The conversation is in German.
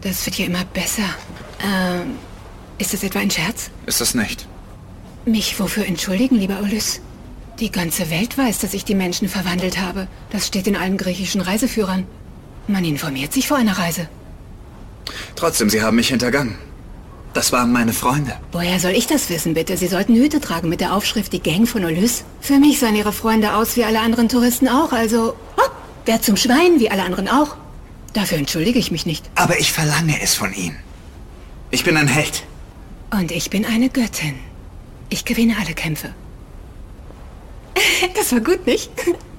Das wird ja immer besser. Ist das etwa ein Scherz? Ist das nicht? Mich wofür entschuldigen, lieber Ulyss? Die ganze Welt weiß, dass ich die Menschen verwandelt habe. Das steht in allen griechischen Reiseführern. Man informiert sich vor einer Reise. Trotzdem, Sie haben mich hintergangen. Das waren meine Freunde. Woher soll ich das wissen, bitte? Sie sollten Hüte tragen mit der Aufschrift Die Gang von Ulyss. Für mich sahen Ihre Freunde aus wie alle anderen Touristen auch, also... wer zum Schwein, wie alle anderen auch. Dafür entschuldige ich mich nicht. Aber ich verlange es von Ihnen. Ich bin ein Held. Und ich bin eine Göttin. Ich gewinne alle Kämpfe. Das war gut, nicht?